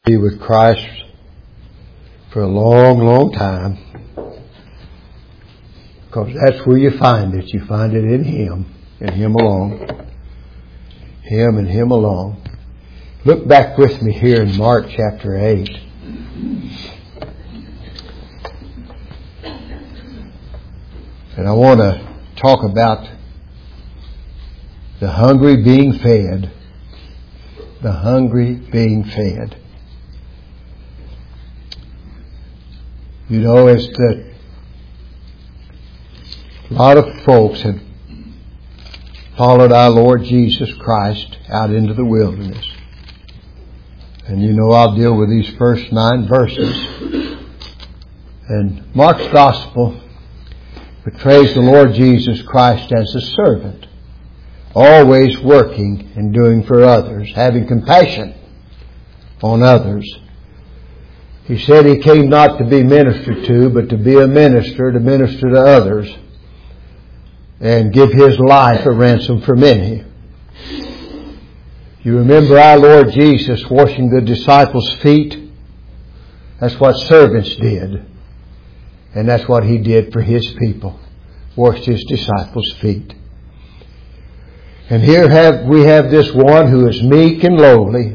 Be with Christ for a long, long time, because that's where you find it. You find it in Him, and Him alone. Him and Him alone. Look back with me here in Mark chapter 8. And I want to talk about the hungry being fed. The hungry being fed. You know, it's that a lot of folks have followed our Lord Jesus Christ out into the wilderness. And you know, I'll deal with these first 9 verses. And Mark's Gospel portrays the Lord Jesus Christ as a servant, always working and doing for others, having compassion on others. He said He came not to be ministered to, but to be a minister, to minister to others, and give His life a ransom for many. You remember our Lord Jesus washing the disciples' feet? That's what servants did. And that's what He did for His people. Washed His disciples' feet. And here we have this one who is meek and lowly,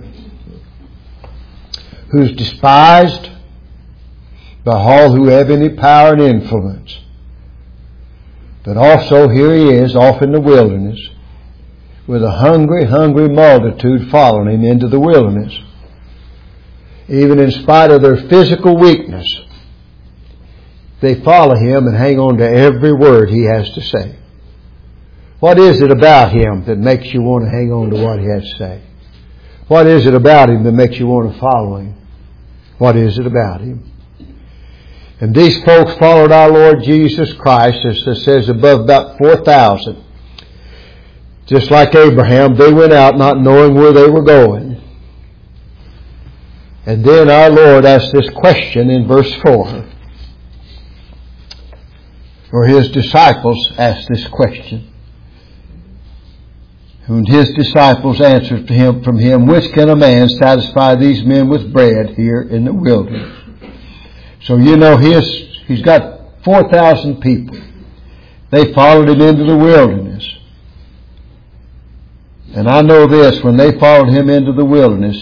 who's despised by all who have any power and influence. But also here he is off in the wilderness with a hungry, hungry multitude following Him into the wilderness. Even in spite of their physical weakness, they follow Him and hang on to every word He has to say. What is it about Him that makes you want to hang on to what He has to say? What is it about Him that makes you want to follow Him? What is it about Him? And these folks followed our Lord Jesus Christ, as it says above, about 4,000. Just like Abraham, they went out not knowing where they were going. And then our Lord asked this question in verse 4. Or His disciples asked this question. And His disciples answered to Him from Him, "Which can a man satisfy these men with bread here in the wilderness?" So you know He's got 4,000 people. They followed Him into the wilderness. And I know this, when they followed Him into the wilderness,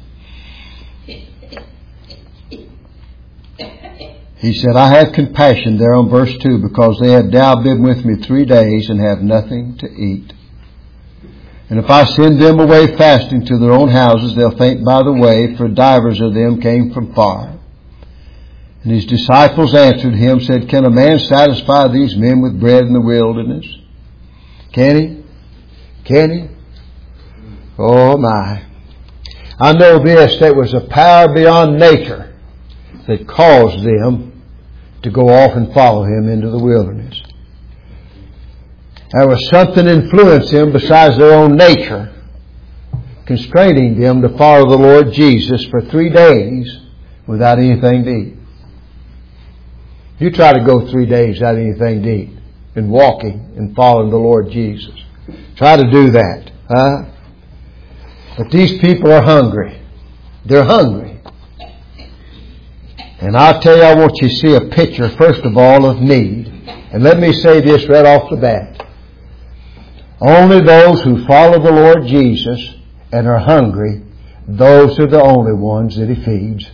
He said, "I have compassion," there on verse 2, "because they have now been with me 3 days and have nothing to eat. And if I send them away fasting to their own houses, they'll faint by the way, for divers of them came from far." And His disciples answered Him, said, "Can a man satisfy these men with bread in the wilderness?" Can he? Can he? Oh my. I know this, there was a power beyond nature that caused them to go off and follow Him into the wilderness. There was something influencing them besides their own nature, constraining them to follow the Lord Jesus for 3 days without anything to eat. You try to go 3 days without anything to eat and walking and following the Lord Jesus. Try to do that. Huh? But these people are hungry. They're hungry. And I'll tell you, I want you to see a picture, first of all, of need. And let me say this right off the bat. Only those who follow the Lord Jesus and are hungry, those are the only ones that He feeds.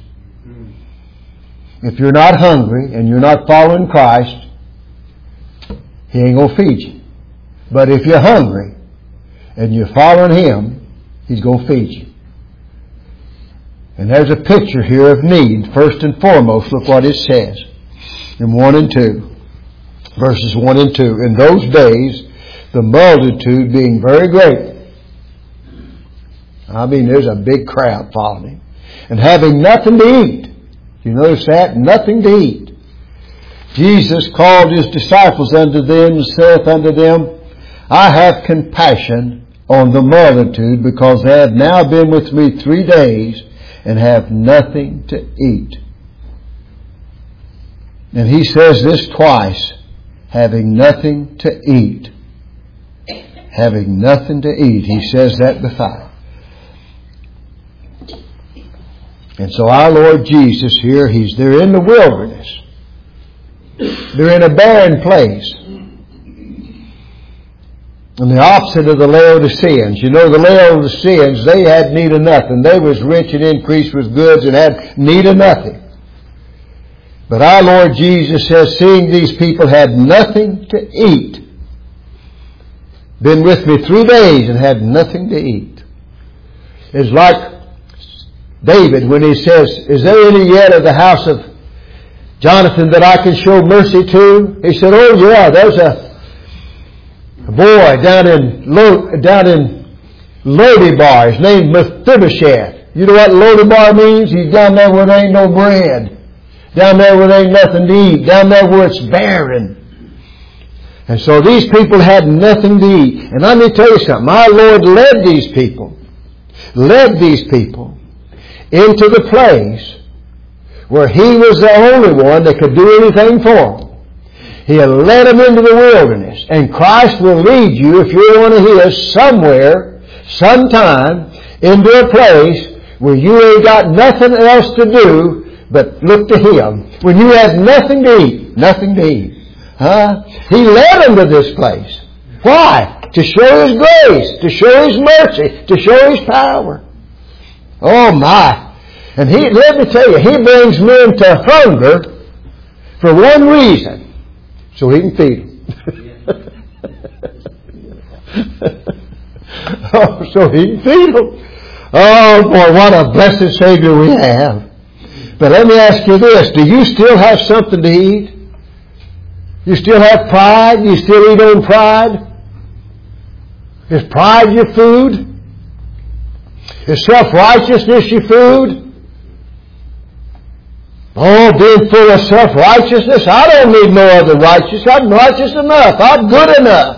If you're not hungry and you're not following Christ, He ain't going to feed you. But if you're hungry and you're following Him, He's going to feed you. And there's a picture here of need. First and foremost, look what it says in 1 and 2. Verses 1 and 2. "In those days, the multitude being very great." I mean, there's a big crowd following Him. "And having nothing to eat." You notice that? Nothing to eat. Jesus called His disciples unto them and saith unto them, "I have compassion on the multitude, because they have now been with me 3 days and have nothing to eat." And He says this twice, having nothing to eat. Having nothing to eat. He says that before. And so our Lord Jesus here, they're in the wilderness. They're in a barren place. And the opposite of the Laodiceans. You know, the Laodiceans, they had need of nothing. They was rich and increased with goods and had need of nothing. But our Lord Jesus says, seeing these people had nothing to eat, been with me 3 days and had nothing to eat. It's like David when he says, is there any yet of the house of Jonathan that I can show mercy to? He said, oh yeah, there's a boy down in Lodebar. His name's Mephibosheth. You know what Lodebar means? He's down there where there ain't no bread. Down there where there ain't nothing to eat. Down there where it's barren. And so these people had nothing to eat. And let me tell you something. Our Lord led these people into the place where He was the only one that could do anything for them. He had led them into the wilderness. And Christ will lead you, if you're one of His, somewhere, sometime, into a place where you ain't got nothing else to do but look to Him. When you have nothing to eat. He led them to this place. Why? To show His grace, to show His mercy, to show His power. Oh my. And let me tell you, He brings men to hunger for one reason. So He can feed them. So He can feed them. Oh boy, what a blessed Savior we have. But let me ask you this. Do you still have something to eat? You still have pride? You still eat on pride? Is pride your food? Is self-righteousness your food? Oh, being full of self-righteousness? I don't need no other righteousness. I'm righteous enough. I'm good enough.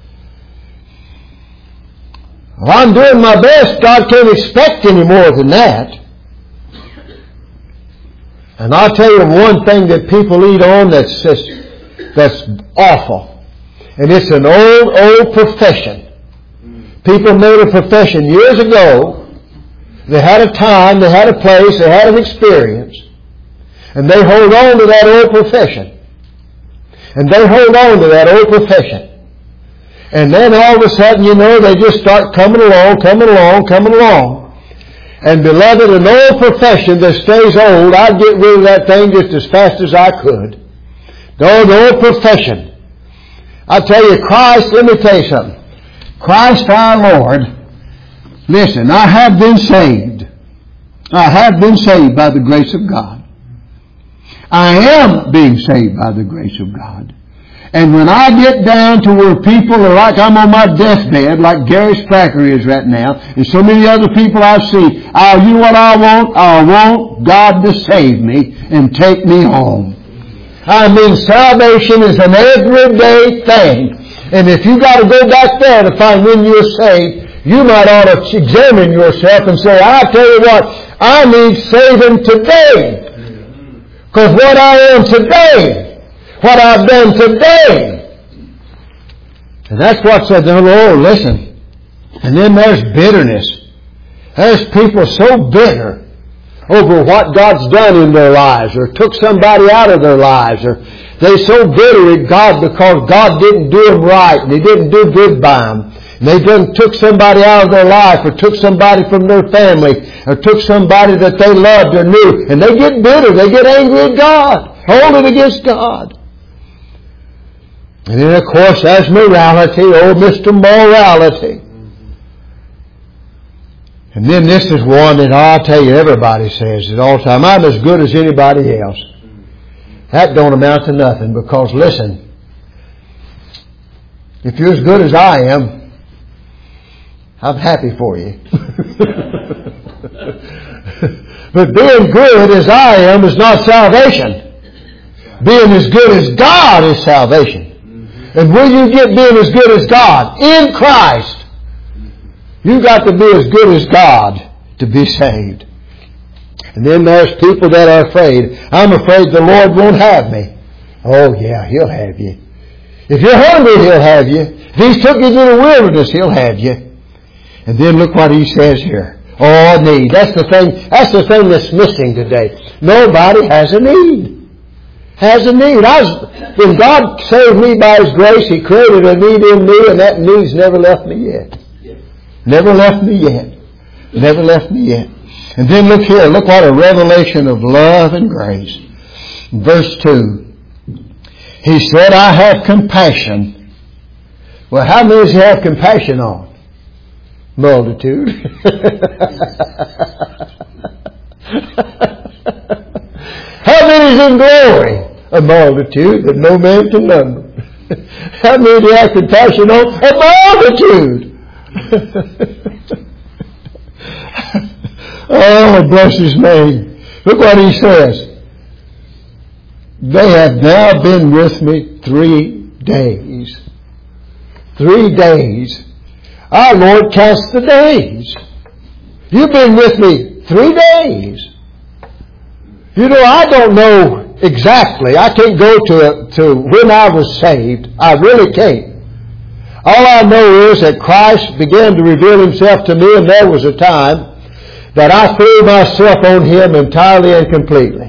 If I'm doing my best, God can't expect any more than that. And I'll tell you one thing that people eat on that's awful. And it's an old profession. People made a profession years ago. They had a time, they had a place, they had an experience. And they hold on to that old profession. And then all of a sudden, you know, they just start coming along. And beloved, an old profession that stays old, I'd get rid of that thing just as fast as I could. The old profession. I tell you, Christ, let me tell you something. Christ our Lord, listen, I have been saved. I have been saved by the grace of God. I am being saved by the grace of God. And when I get down to where people are like I'm on my deathbed, like Gary Spracker is right now, and so many other people I see, I want God to save me and take me home. I mean, salvation is an everyday thing. And if you got to go back there to find when you're saved, you might ought to examine yourself and say, I tell you what, I need saving today. Because what I am today, what I've done today. And that's what said, oh Lord, listen. And then there's bitterness. There's people so bitter over what God's done in their lives, or took somebody out of their lives, or they're so bitter at God because God didn't do them right, and He didn't do good by them. And they done took somebody out of their life, or took somebody from their family, or took somebody that they loved or knew, and they get bitter, they get angry at God, hold it against God. And then, of course, there's morality, old Mr. Morality. And then this is one that I'll tell you, everybody says it all the time. I'm as good as anybody else. That don't amount to nothing, because listen, if you're as good as I am, I'm happy for you. But being good as I am is not salvation. Being as good as God is salvation. And will you get being as good as God in Christ? You got to be as good as God to be saved. And then there's people that are afraid. I'm afraid the Lord won't have me. Oh yeah, He'll have you. If you're hungry, He'll have you. If He's took you to the wilderness, He'll have you. And then look what He says here. Oh, need. That's the thing that's missing today. Nobody has a need. Has a need. When God saved me by His grace, He created a need in me, and that need's never left me yet. Never left me yet. Never left me yet. And then look here. Look what a revelation of love and grace. Verse 2. He said, I have compassion. Well, how many does He have compassion on? Multitude. How many is in glory? A multitude that no man can number. How many do you have compassion on? A multitude. Oh, bless His name. Look what He says. They have now been with me 3 days. 3 days. Our Lord counts the days. You've been with me 3 days. You know, I don't know exactly. I can't go to when I was saved. I really can't. All I know is that Christ began to reveal Himself to me, and there was a time that I threw myself on Him entirely and completely.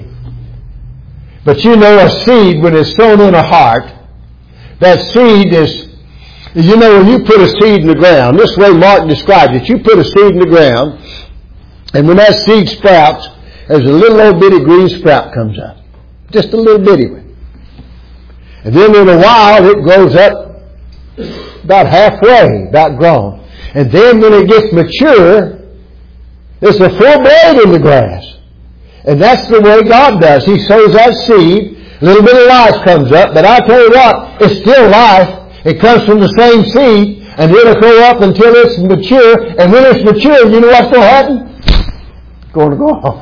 But you know, a seed, when it's sown in a heart, that seed is, you know, when you put a seed in the ground, this way Mark described it, you put a seed in the ground, and when that seed sprouts, there's a little old bitty green sprout comes up. Just a little bitty one. And then in a while, it grows up about halfway, about grown. And then when it gets mature, there's a full blade in the grass. And that's the way God does. He sows that seed, a little bit of life comes up, but I tell you what, it's still life. It comes from the same seed, and it'll grow up until it's mature, and when it's mature, you know what's going to happen? It's going to go on.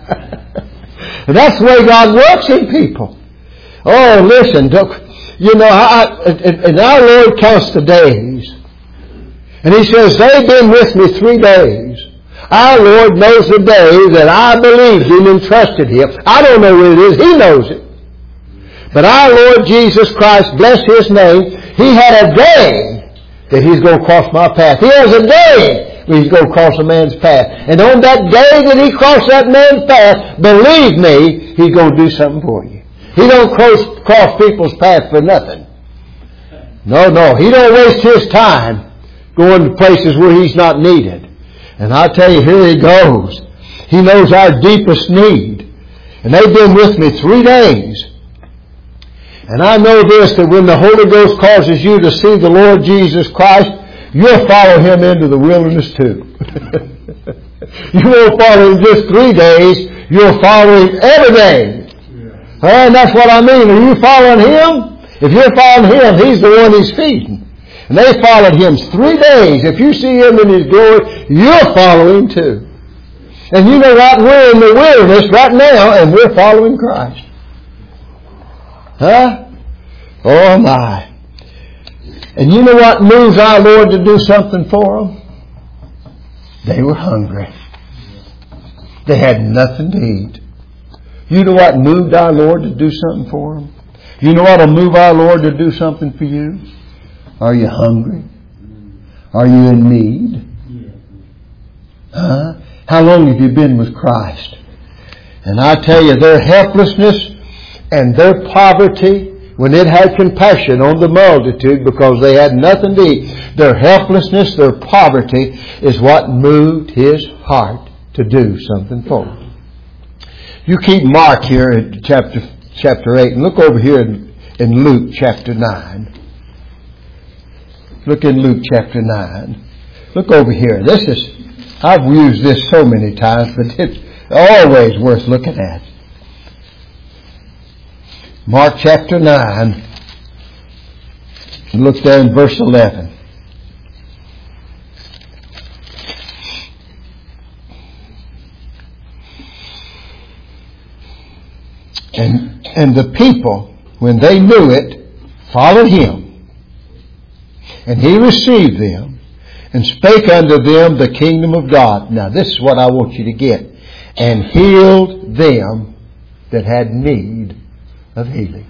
And that's the way God works in people. Oh, listen, you know, and our Lord counts the days. And He says, they've been with me 3 days. Our Lord knows the day that I believed Him and trusted Him. I don't know what it is. He knows it. But our Lord Jesus Christ, bless His name, He had a day that He's going to cross my path. He has a day when He's going to cross a man's path. And on that day that He crossed that man's path, believe me, He's going to do something for you. He don't cross people's path for nothing. No. He don't waste His time going to places where He's not needed. And I tell you, here He goes. He knows our deepest need. And they've been with me 3 days. And I know this, that when the Holy Ghost causes you to see the Lord Jesus Christ, you'll follow Him into the wilderness too. You won't follow Him just 3 days. You'll follow Him every day. And that's what I mean. Are you following Him? If you're following Him, He's the one He's feeding. And they followed Him 3 days. If you see Him in His glory, you'll follow Him too. And you know what? We're in the wilderness right now, and we're following Christ. Huh? Oh my. And you know what moves our Lord to do something for them? They were hungry. They had nothing to eat. You know what moved our Lord to do something for them? You know what will move our Lord to do something for you? Are you hungry? Are you in need? Huh? How long have you been with Christ? And I tell you, their helplessness and their poverty, when it had compassion on the multitude because they had nothing to eat, their helplessness, their poverty is what moved His heart to do something for them. You keep Mark here at chapter 8 and look over here in Luke chapter 9. Look in Luke chapter 9. Look over here. I've used this so many times, but it's always worth looking at. Mark chapter 9. Look there in verse 11. And the people, when they knew it, followed Him. And He received them and spake unto them the kingdom of God. Now this is what I want you to get. And healed them that had need of healing.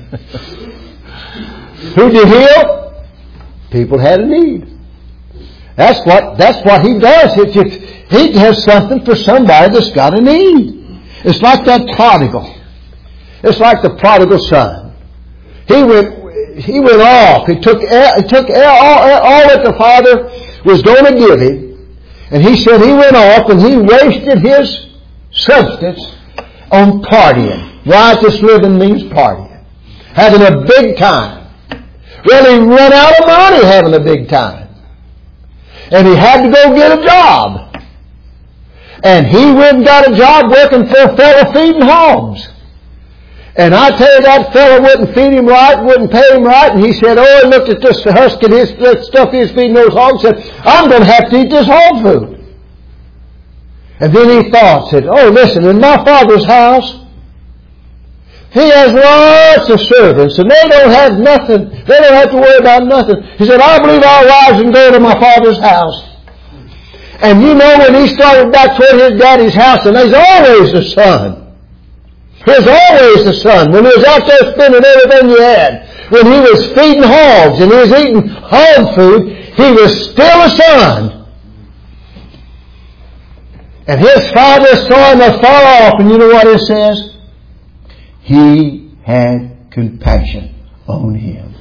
Who did He heal? People had a need. That's what He does. He has something for somebody that's got a need. It's like that prodigal. It's like the prodigal son. He went off. He took all that the father was going to give him. And he said he went off and he wasted his substance on partying. Riotous living means partying. Having a big time. Well, he run out of money having a big time. And he had to go get a job. And he went and got a job working for a fellow feeding hogs. And I tell you, that fellow wouldn't feed him right, wouldn't pay him right. And he said, he looked at this husk and that stuff he was feeding those hogs and said, I'm going to have to eat this hog food. And then he said, listen, in my Father's house, He has lots of servants and they don't have nothing. They don't have to worry about nothing. He said, I believe I'll rise and go to my Father's house. And you know, when he started back toward his daddy's house, and there's always a son. There's always a son. When he was out there spending everything he had, when he was feeding hogs and he was eating hog food, he was still a son. And his father saw him afar off, and you know what it says? He had compassion on him.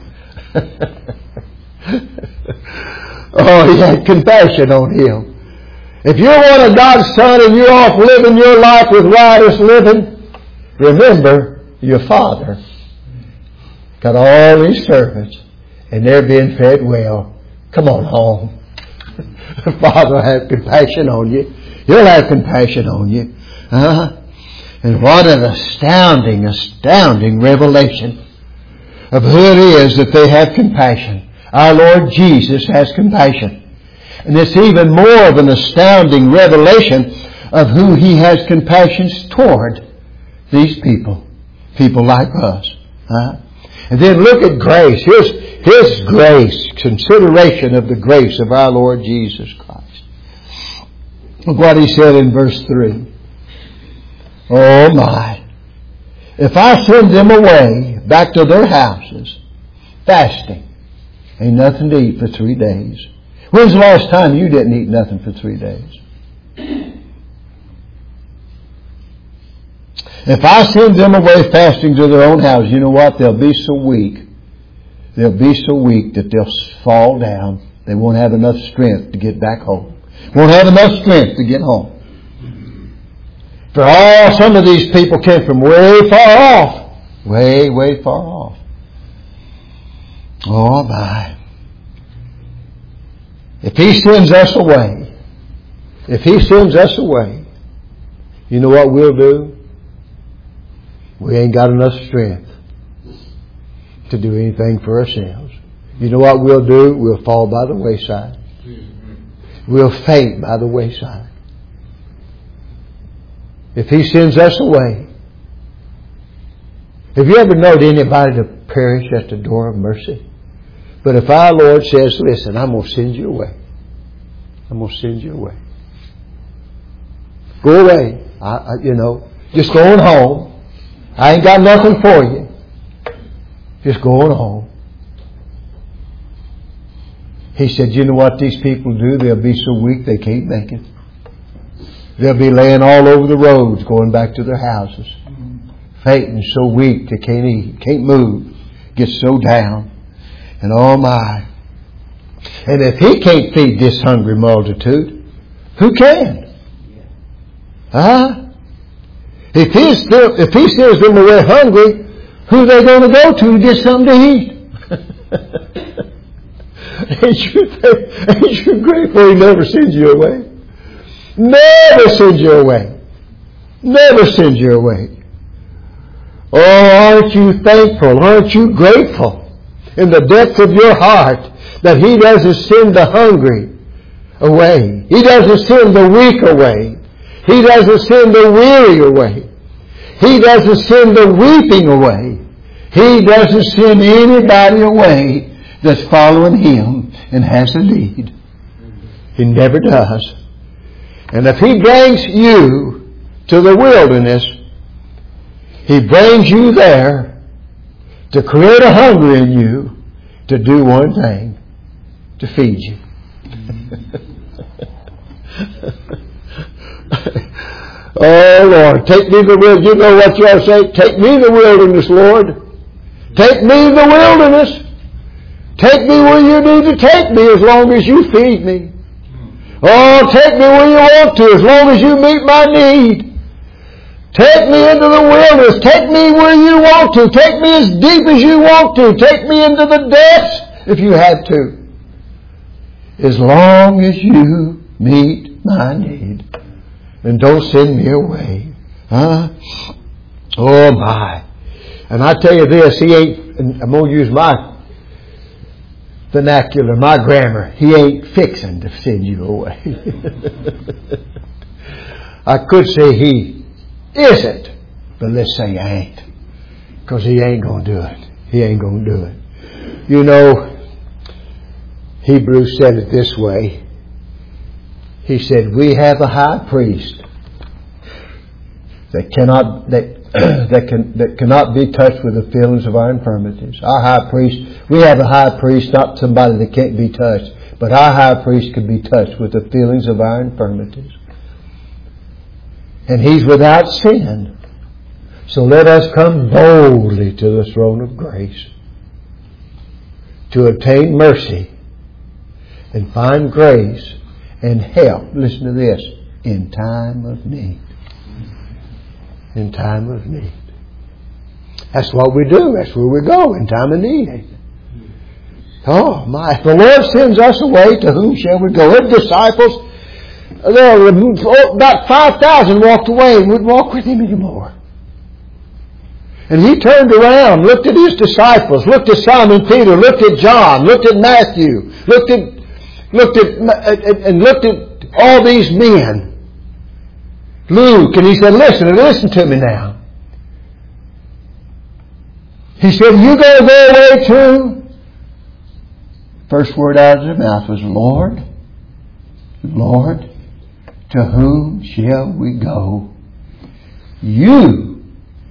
He had compassion on him. If you're one of God's sons and you're off living your life with riotous living, remember your Father got all these servants and they're being fed well. Come on home. The Father will have compassion on you. He'll have compassion on you. And what an astounding revelation of who it is that they have compassion. Our Lord Jesus has compassion. And it's even more of an astounding revelation of who He has compassion toward. These people like us. And then look at grace. Here's grace, consideration of the grace of our Lord Jesus Christ. Look what He said in verse 3. Oh my. If I send them away back to their houses, fasting, ain't nothing to eat for 3 days. When's the last time you didn't eat nothing for 3 days? If I send them away fasting to their own house, you know what? They'll be so weak. They'll be so weak that they'll fall down. They won't have enough strength to get back home. Won't have enough strength to get home. For some of these people came from way far off. Way far off. Oh my. If He sends us away, you know what we'll do? We ain't got enough strength to do anything for ourselves. You know what we'll do? We'll fall by the wayside. We'll faint by the wayside. If He sends us away. Have you ever known anybody to perish at the door of mercy? But if our Lord says, listen, I'm going to send you away. I'm going to send you away. Go away. Just going home. I ain't got nothing for you. Just going home. He said, you know what these people do? They'll be so weak they can't make it. They'll be laying all over the roads going back to their houses. Fainting, so weak they can't eat, can't move, get so down. And oh my. And if He can't feed this hungry multitude, who can? If He sends them away hungry, who are they going to go to get something to eat? Ain't you grateful He never sends you away? Never sends you away. Never sends you away. Oh, aren't you thankful? Aren't you grateful in the depths of your heart that He doesn't send the hungry away? He doesn't send the weak away. He doesn't send the weary away. He doesn't send the weeping away. He doesn't send anybody away that's following Him and has a need. He never does. And if He brings you to the wilderness, He brings you there to create a hunger in you to do one thing, to feed you. Oh, Lord, take me to the wilderness. You know what you ought to say? Take me to the wilderness, Lord. Take me to the wilderness. Take me where you need to take me as long as you feed me. Oh, take me where you want to as long as you meet my need. Take me into the wilderness. Take me where you want to. Take me as deep as you want to. Take me into the depths if you have to. As long as you meet my need. And don't send me away. Huh? Oh my. And I tell you this, He ain't, and I'm going to use my vernacular, my grammar, He ain't fixing to send you away. I could say He isn't, but let's say He ain't. Because He ain't going to do it. He ain't going to do it. You know, Hebrews said it this way. He said, we have a high priest that cannot be touched with the feelings of our infirmities. Our high priest, we have a high priest, not somebody that can't be touched, but our high priest can be touched with the feelings of our infirmities. And He's without sin. So let us come boldly to the throne of grace to obtain mercy and find grace and help, listen to this, in time of need. In time of need. That's what we do. That's where we go in time of need. Oh my. If the Lord sends us away, to whom shall we go? His disciples, about 5,000 walked away and wouldn't walk with Him anymore. And He turned around, looked at His disciples, looked at Simon Peter, looked at John, looked at Matthew, looked at all these men. Luke, and He said, listen to me now. He said, you going to go away too? First word out of his mouth was, Lord, Lord, to whom shall we go? You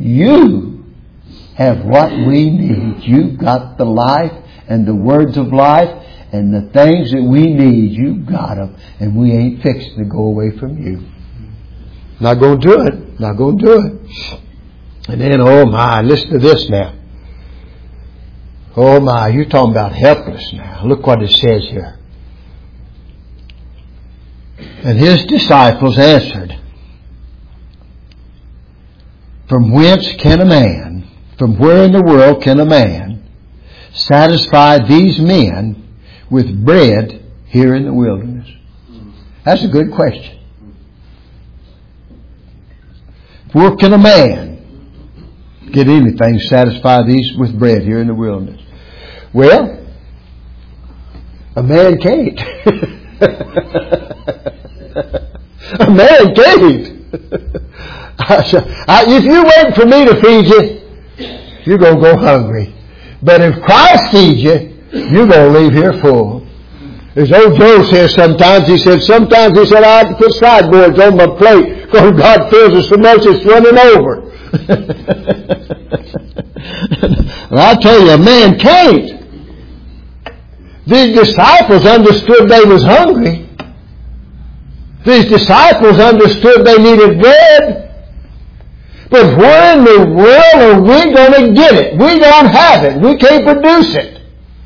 have what we need. You've got the life and the words of life and the things that we need. You've got them. And we ain't fixing to go away from you. Not going to do it. Not going to do it. And then, oh my, listen to this now. Oh my, you're talking about helpless now. Look what it says here. And His disciples answered, from where in the world can a man satisfy these men with bread here in the wilderness? That's a good question. Where can a man get anything to satisfy these with bread here in the wilderness? Well, a man can't. A man can't. If you're waiting for me to feed you, you're going to go hungry. But if Christ feeds you, you're going to leave here full. As old Joe says sometimes, he said, I have to put sideboards on my plate because God fills us so much it's running over. Well, I tell you, a man can't. These disciples understood they was hungry. These disciples understood they needed bread. But where in the world are we going to get it? We don't have it. We can't produce it.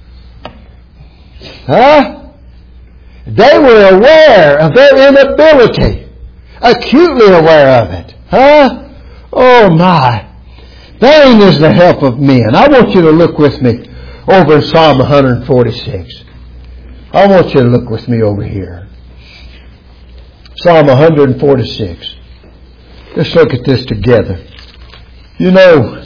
Huh? They were aware of their inability. Acutely aware of it. Huh? Oh my. Vain is the help of men. I want you to look with me over in Psalm 146. I want you to look with me over here. Psalm 146. Let's look at this together. You know,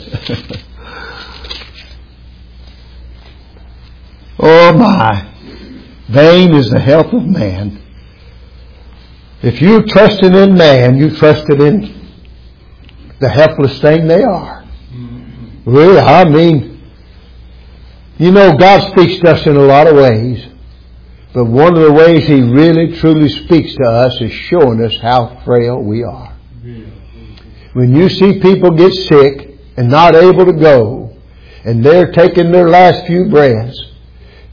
oh my. Vain is the help of man. If you trusted in man, you trusted in the helpless thing they are. Really, I mean, you know, God speaks to us in a lot of ways. But one of the ways He really, truly speaks to us is showing us how frail we are. When you see people get sick and not able to go, and they're taking their last few breaths,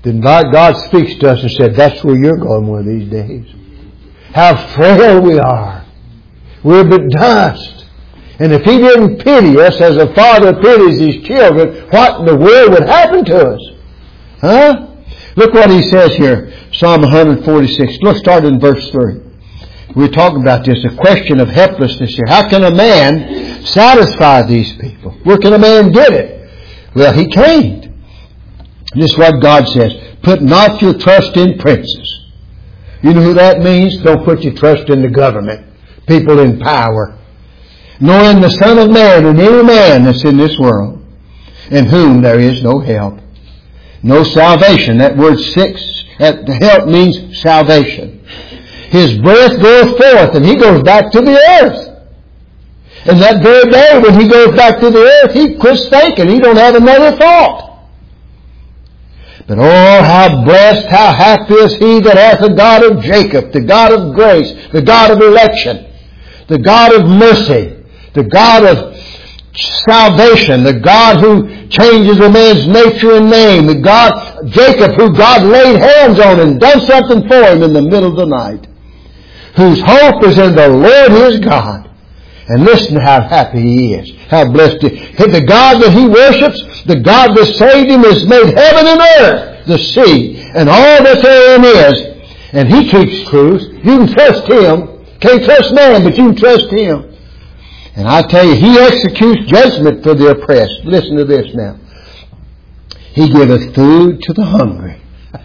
then God speaks to us and said, that's where you're going one of these days. How frail we are. We're but dust. And if He didn't pity us as a father pities his children, what in the world would happen to us? Huh? Look what He says here. Psalm 146. Let's start in verse 3. We're talking about this, a question of helplessness here. How can a man satisfy these people? Where can a man get it? Well, he can't. This is what God says. Put not your trust in princes. You know who that means? Don't put your trust in the government. People in power. Nor in the Son of Man, and any man that's in this world, in whom there is no help. No salvation. That word help means salvation. His breath goes forth and he goes back to the earth. And that very day when he goes back to the earth, he quits thinking. He don't have another thought. But oh, how blessed, how happy is he that hath the God of Jacob, the God of grace, the God of election, the God of mercy, the God of salvation, the God who changes a man's nature and name, the God, Jacob, who God laid hands on and done something for him in the middle of the night, whose hope is in the Lord his God. And listen to how happy he is, how blessed he is. The God that he worships, the God that saved him, has made heaven and earth, the sea, and all that therein is. And he keeps truth. You can trust him. Can't trust man, but you can trust him. And I tell you, he executes judgment for the oppressed. Listen to this now. He giveth food to the hungry.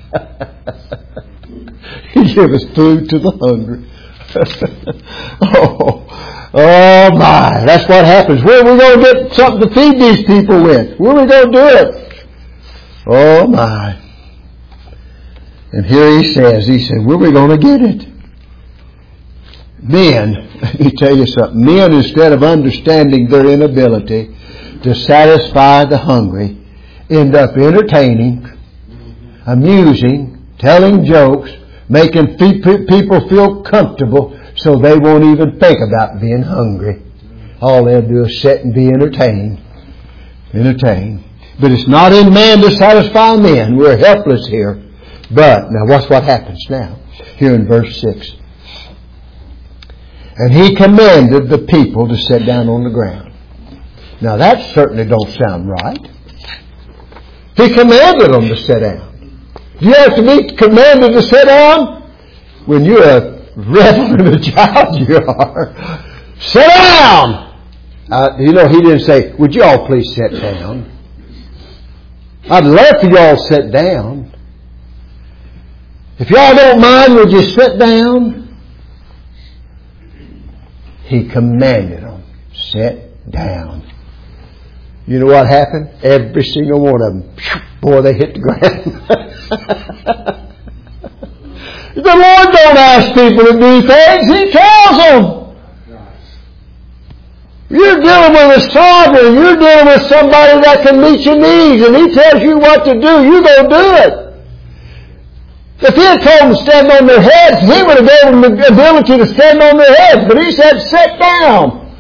He giveth food to the hungry. Oh my, that's what happens. Where are we going to get something to feed these people with? Where are we going to do it? Oh my. And here he said, where are we going to get it? Men, let me tell you something. Men, instead of understanding their inability to satisfy the hungry, end up entertaining, amusing, telling jokes, making people feel comfortable so they won't even think about being hungry. All they'll do is sit and be entertained. Entertained. But it's not in man to satisfy men. We're helpless here. But, now watch what happens now. Here in verse 6. And he commanded the people to sit down on the ground. Now that certainly don't sound right. He commanded them to sit down. Do you have to be commanded to sit down? When you're a rebel and a child, you are. Sit down! He didn't say, would you all please sit down? I'd love for you all to sit down. If y'all don't mind, would you sit down? He commanded them, sit down. You know what happened? Every single one of them, boy, they hit the ground. The Lord don't ask people to do things. He tells them. You're dealing with a sovereign. You're dealing with somebody that can meet your needs. And He tells you what to do. You go do it. If He had told them to stand on their heads, He would have given them the ability to stand on their heads. But He said, sit down.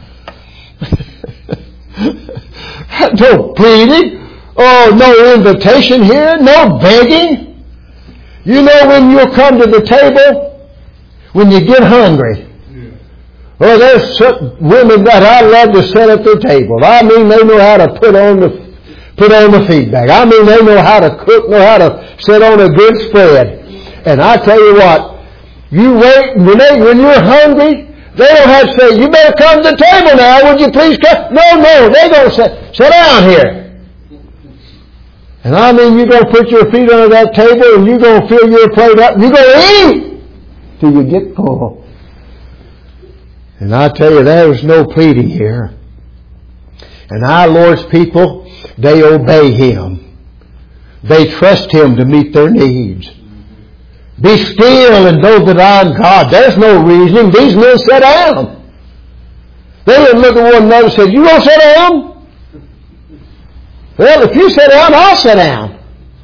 No pleading. Oh, no invitation here. No begging. You know when you'll come to the table? When you get hungry. Oh, there's certain women that I love to sit at their table. I mean, they know how to put on the feedback. I mean, they know how to cook, know how to sit on a good spread. And I tell you what, you wait, when you're hungry, they don't have to say, you better come to the table now, would you please come? No, they don't say, sit down here. And I mean, you're going to put your feet under that table and you're going to fill your plate up and you're going to eat till you get full. And I tell you, there's no pleading here. And our Lord's people, they obey Him. They trust Him to meet their needs. Be still and know that I am God. There's no reasoning. These men sat down. They didn't look at one another and said, you going to sit down? Well, if you sit down, I'll sit down.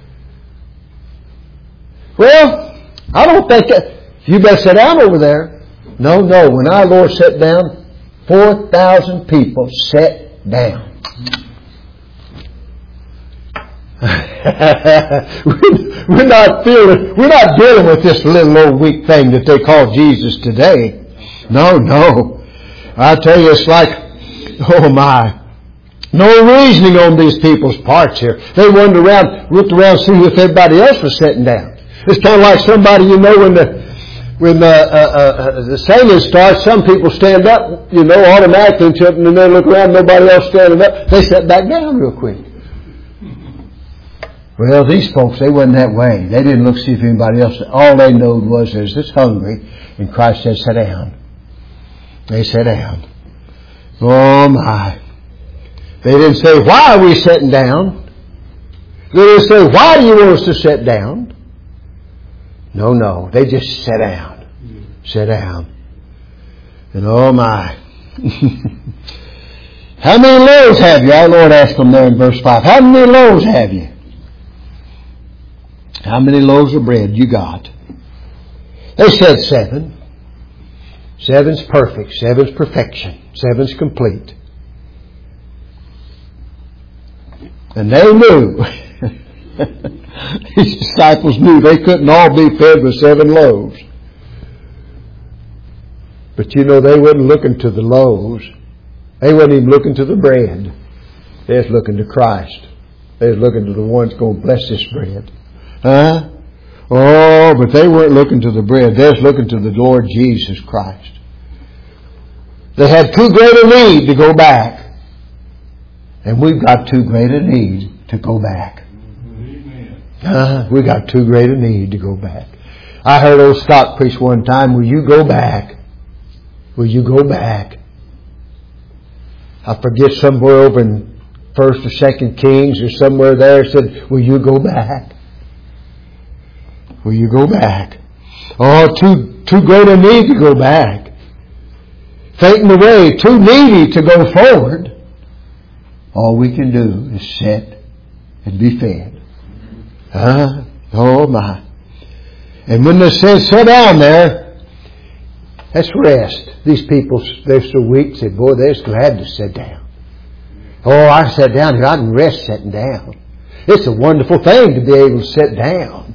Well, I don't think that. You better sit down over there. No. When our Lord sat down, 4,000 people sat down. We're not dealing with this little old weak thing that they call Jesus today. No. I tell you, it's like, oh my, no reasoning on these people's parts here. They looked around, see if everybody else was sitting down. It's kind of like somebody, when the singing starts, some people stand up, automatically, and then they look around, nobody else standing up. They sit back down real quick. Well, these folks, they wasn't that way. They didn't look to see if anybody else. All they knowed was they're just hungry, and Christ said, "Sit down." They sat down. Oh my! They didn't say, "Why are we sitting down?" They didn't say, "Why do you want us to sit down?" No. They just sat down. Sit down. And oh my! How many loaves have you? Our Lord asked them there in verse 5. How many loaves have you? How many loaves of bread you got? They said 7. 7's perfect. 7's perfection. 7's complete. And they knew. These disciples knew they couldn't all be fed with 7 loaves. But they wasn't looking to the loaves. They wasn't even looking to the bread. They was looking to Christ. They was looking to the one that's going to bless this bread. Huh? Oh, but they weren't looking to the bread. They was looking to the Lord Jesus Christ. They had too great a need to go back. And we've got too great a need to go back. We got too great a need to go back. I heard old Scott preach one time, "Will you go back? Will you go back?" I forget, somewhere over in 1st or 2nd Kings or somewhere there, said, "Will you go back? Will you go back?" Oh, too great a need to go back. Fainting away, too needy to go forward. All we can do is sit and be fed. Oh my. And when they said, "Sit down there," that's rest. These people, they're so weak, say, boy, they're just glad to sit down. Oh, I sat down here, I can rest sitting down. It's a wonderful thing to be able to sit down.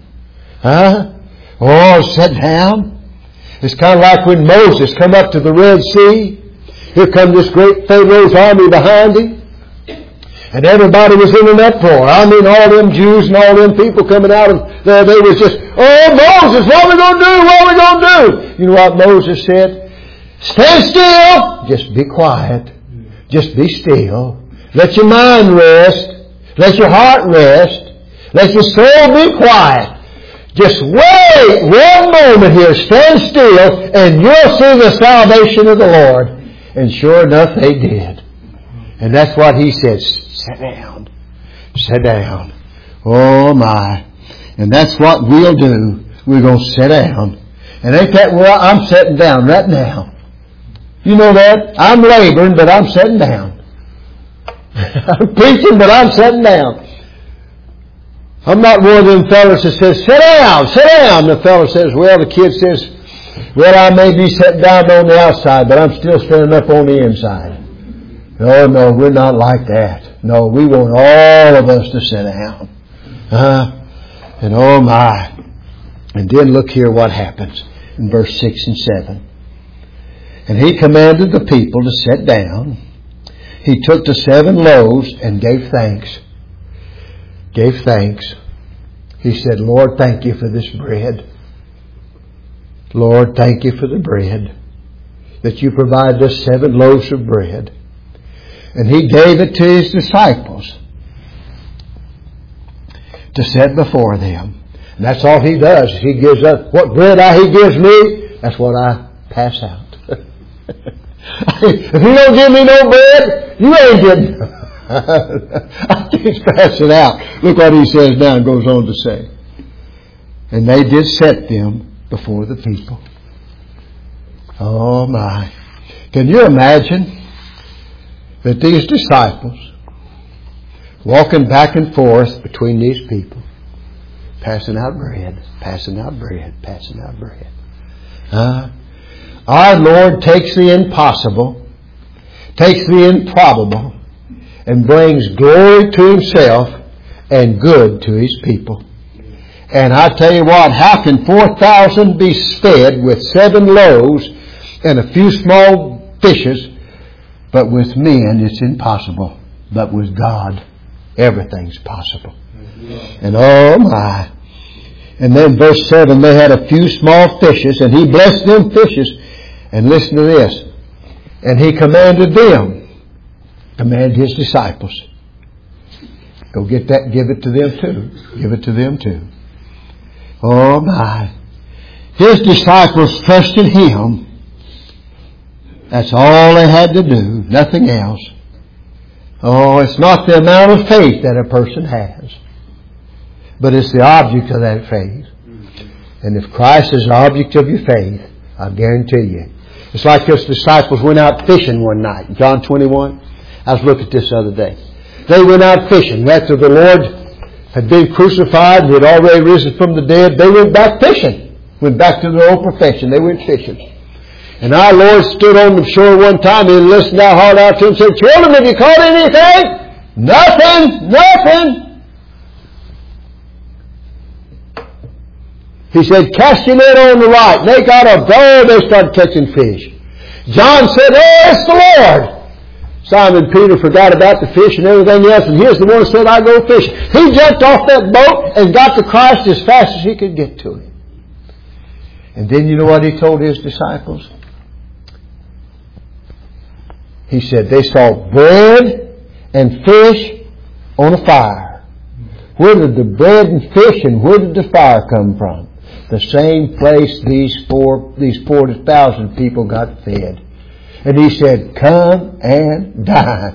Oh, sit down. It's kind of like when Moses come up to the Red Sea. Here come this great Pharaoh's army behind him. And everybody was in an uproar. I mean, all them Jews and all them people coming out of there, they was just, "Oh, Moses, what are we going to do? What are we going to do?" You know what Moses said? "Stand still. Just be quiet. Just be still. Let your mind rest. Let your heart rest. Let your soul be quiet. Just wait one moment here. Stand still, and you'll see the salvation of the Lord." And sure enough, they did. And that's what he said. Sit down. Sit down. Oh my. And that's what we'll do. We're going to sit down. And ain't that where I'm sitting down right now? You know that? I'm laboring, but I'm sitting down. I'm preaching, but I'm sitting down. I'm not one of them fellas that says, "Sit down, sit down." The fellow says, the kid says, "Well, I may be sitting down on the outside, but I'm still standing up on the inside." Oh, no, we're not like that. No, we want all of us to sit down. And oh my. And then look here what happens in verse 6 and 7. "And he commanded the people to sit down. He took the 7 loaves and gave thanks." Gave thanks. He said, "Lord, thank you for this bread. Lord, thank you for the bread. That you provided us 7 loaves of bread." And he gave it to his disciples to set before them. And that's all he does. He gives us what bread he gives me, that's what I pass out. If you don't give me no bread, you ain't getting it. I can't pass it out. Look what he says now and goes on to say. "And they did set them before the people." Oh my. Can you imagine that these disciples walking back and forth between these people, passing out bread, passing out bread, passing out bread. Our Lord takes the impossible, takes the improbable, and brings glory to Himself and good to His people. And I tell you what, how can 4,000 be fed with 7 loaves and a few small fishes? But with men it's impossible. But with God, everything's possible. And oh my. And then verse 7, they had a few small fishes, and He blessed them fishes. And listen to this. And He commanded His disciples, go get that, give it to them too. Give it to them too. Oh my. His disciples trusted Him. That's all they had to do. Nothing else. Oh, it's not the amount of faith that a person has, but it's the object of that faith. And if Christ is the object of your faith, I guarantee you. It's like His disciples went out fishing one night. In John 21. I was looking at this the other day. They went out fishing. After the Lord had been crucified and had already risen from the dead, they went back fishing. Went back to their old profession. They went fishing. And our Lord stood on the shore one time and listened out hard out to them and said, "Children, have you caught anything?" "Nothing, nothing." He said, "Cast your net on the right." And they got up. Oh, they started catching fish. John said, "Oh, it's the Lord." Simon Peter forgot about the fish and everything else, and here's the one who said, "I go fishing." He jumped off that boat and got to Christ as fast as he could get to Him. And then you know what He told His disciples? He said they saw bread and fish on a fire. Where did the bread and fish and where did the fire come from? The same place these 4,000 people got fed. And He said, "Come and dine."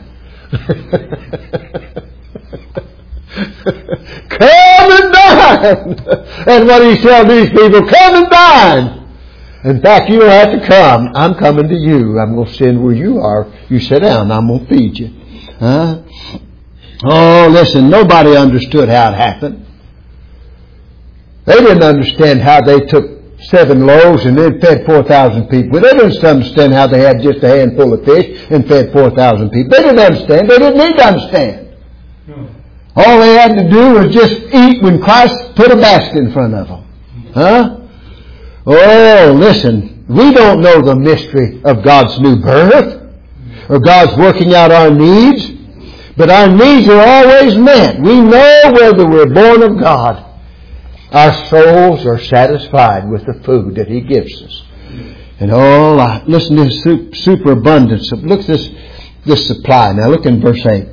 Come and dine. And what He tell these people? Come and dine. In fact, you don't have to come. I'm coming to you. I'm going to send where you are. You sit down. I'm going to feed you. Huh? Oh, listen, nobody understood how it happened. They didn't understand how they took 7 loaves and then fed 4,000 people. They didn't understand how they had just a handful of fish and fed 4,000 people. They didn't understand. They didn't need to understand. All they had to do was just eat when Christ put a basket in front of them. Huh? Oh, listen, we don't know the mystery of God's new birth or God's working out our needs, but our needs are always met. We know whether we're born of God. Our souls are satisfied with the food that He gives us. And listen to this superabundance. Look at this supply. Now look in verse 8.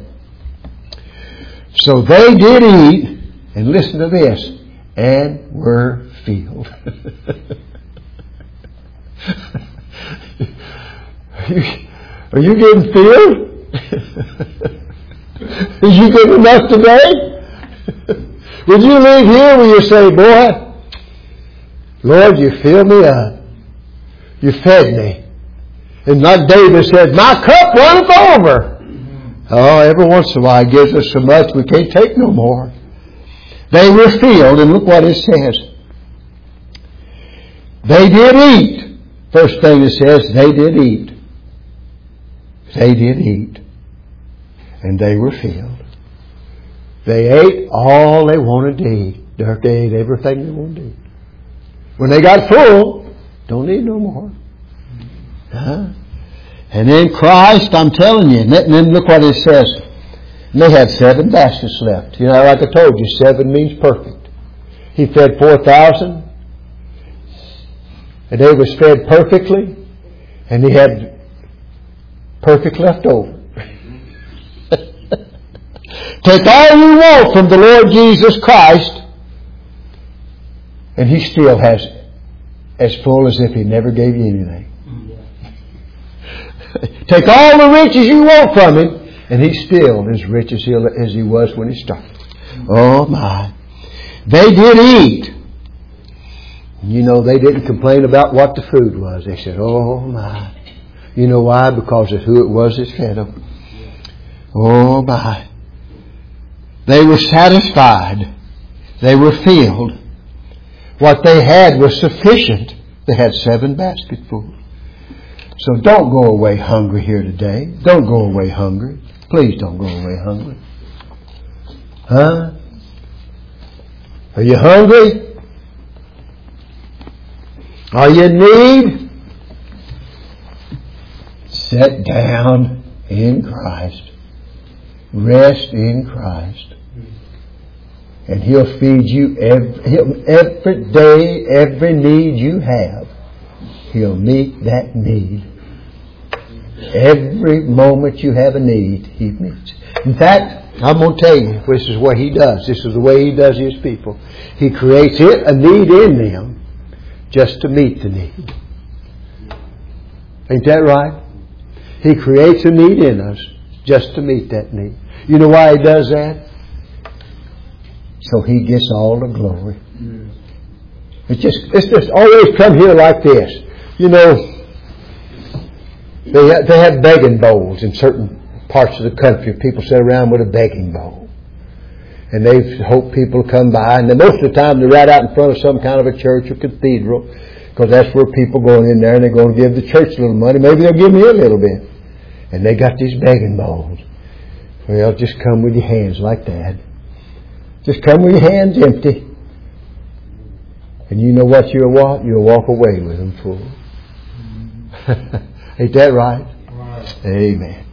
So they did eat, and listen to this, and were filled. Are you getting filled? Is you getting enough today? Would you leave here where you say, "Boy, Lord, you filled me up. You fed me." And like David said, "My cup runneth over." Oh, every once in a while He gives us so much we can't take no more. They were filled, and look what it says. They did eat. First thing it says, they did eat. They did eat. And they were filled. They ate all they wanted to eat. They ate everything they wanted to eat. When they got full, don't need no more. Huh? And in Christ, I'm telling you, and then look what it says. And they had 7 baskets left. You know, like I told you, 7 means perfect. He fed 4,000. And they was fed perfectly. And He had perfect left over. Take all you want from the Lord Jesus Christ, and He still has as full as if He never gave you anything. Take all the riches you want from Him, and He's still as rich as He was when He started. Oh my. They did eat. You know, they didn't complain about what the food was. They said, "Oh my." You know why? Because of who it was that fed them. Oh my. They were satisfied. They were filled. What they had was sufficient. They had 7 basketfuls. So don't go away hungry here today. Don't go away hungry. Please don't go away hungry. Huh? Are you hungry? Are you in need? Sit down in Christ. Rest in Christ. And He'll feed you every day, every need you have. He'll meet that need. Every moment you have a need, He meets. In fact, I'm going to tell you, this is what He does. This is the way He does His people. He creates a need in them just to meet the need. Ain't that right? He creates a need in us just to meet that need. You know why He does that? So He gets all the glory. It's just always come here like this. You know, they have begging bowls in certain parts of the country. People sit around with a begging bowl. And they hope people come by. And most of the time they're right out in front of some kind of a church or cathedral. Because that's where people going in there and they're going to give the church a little money. Maybe they'll give me a little bit. And they got these begging bowls. Well, just come with your hands like that. Just come with your hands empty. And you know what you'll walk? You'll walk away with them full. Ain't that right? Right. Amen.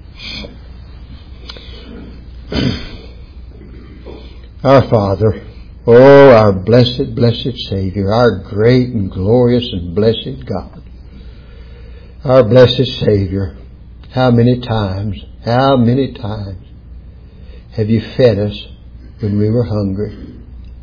Our Father, oh, our blessed, blessed Savior, our great and glorious and blessed God, our blessed Savior, how many times have you fed us when we were hungry?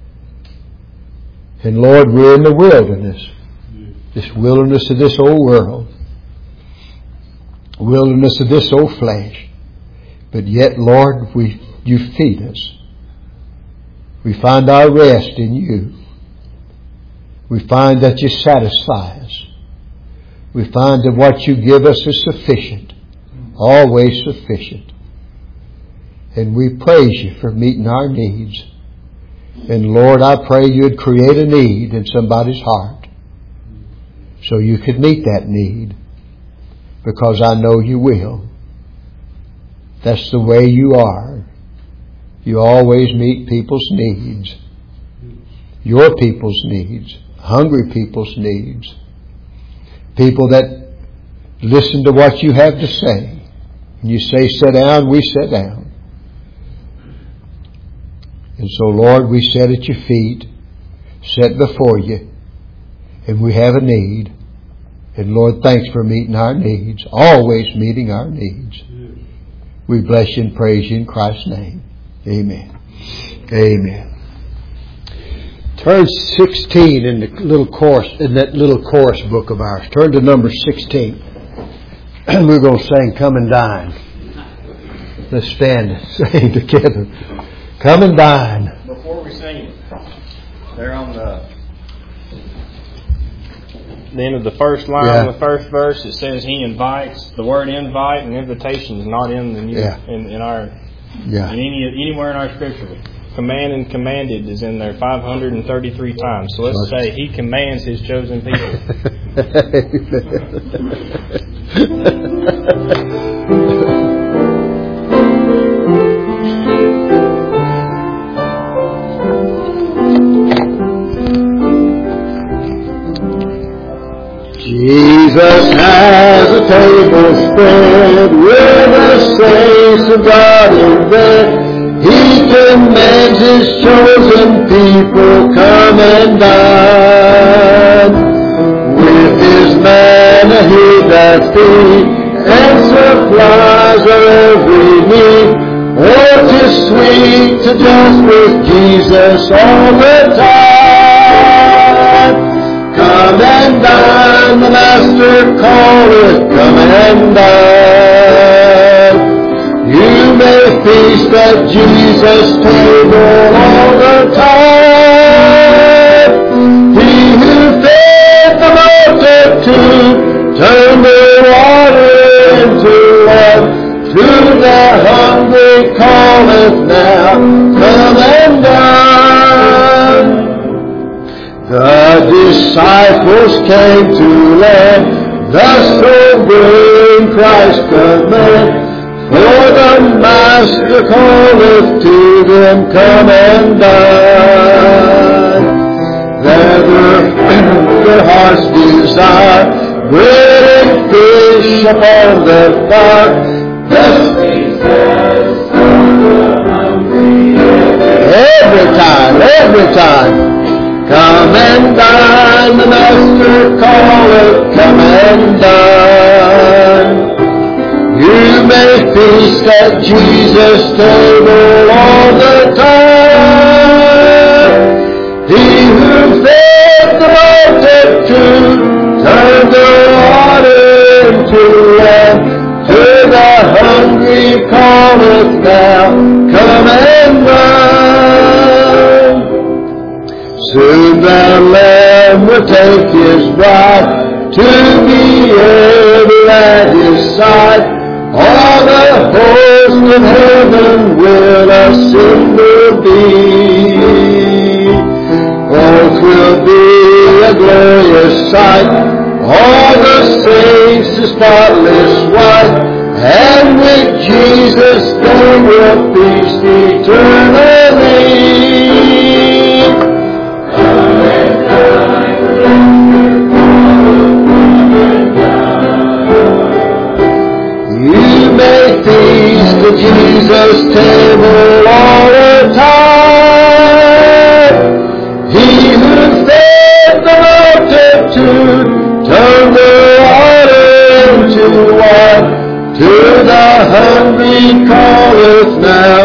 And Lord, we're in the wilderness, this wilderness of this old world, wilderness of this old flesh. But yet, Lord, you feed us. We find our rest in you. We find that you satisfy us. We find that what you give us is sufficient, always sufficient. And we praise you for meeting our needs. And Lord, I pray you'd create a need in somebody's heart so you could meet that need, because I know you will. That's the way you are. You always meet people's needs. Your people's needs. Hungry people's needs. People that listen to what you have to say. And you say, sit down, we sit down. And so, Lord, we sit at your feet, sit before you, and we have a need. And Lord, thanks for meeting our needs, always meeting our needs. We bless you and praise you in Christ's name. Amen. Amen. Turn 16 in the little course, in that little chorus book of ours. Turn to number 16. And we're going to sing Come and Dine. Let's stand and sing together. Come and dine. Before we sing it, there on the end of the first line of the first verse, it says He invites. The word invite and invitation is not in the new, in our anywhere in our scripture. Command and commanded is in there 533 times. So let's say He commands His chosen people. Jesus has a table spread with the saints of God in bed. He commands His chosen people, come and dine. With His manna He doth feed, and supplies our every need. Oh, 'tis sweet to just with Jesus all the time. Come and dine, the Master calleth, come and dine. You may feast at Jesus' table all the time. He who fed the multitude turned the water into wine. To the hungry calleth now, come and dine. The disciples came to learn, thus obeying Christ's command. For the Master calleth to them, come and dine. whatever your heart's desire. Bread and fish upon the fire. Every time. Come and dine, the Master calleth, come and dine. You may feast at Jesus' table all the time. He who fed the multitude turned the water into wine. To the hungry calleth now, come and dine. Soon the Lamb will take His bride to be ever at His side. All the hosts of heaven will assemble be. Oh, 'twill be a glorious sight. All the saints in spotless white, and with Jesus they will feast eternally. You may feast at Jesus' table all the time. He who fed the multitude turned the water into wine. To the hungry calleth now,